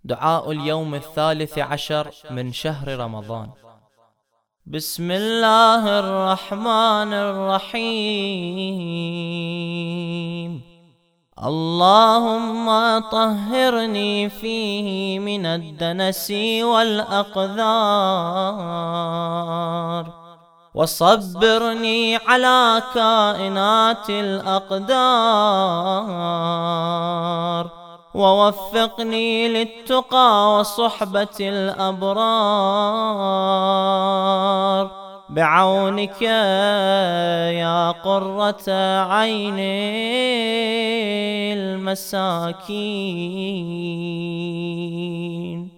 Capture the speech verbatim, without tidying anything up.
دعاء اليوم الثالث عشر من شهر رمضان. بسم الله الرحمن الرحيم. اللهم طهرني فيه من الدنس والأقذار، وصبرني على كائنات الأقدار، ووفقني للتقى وصحبة الأبرار، بعونك يا قرة عين المساكين.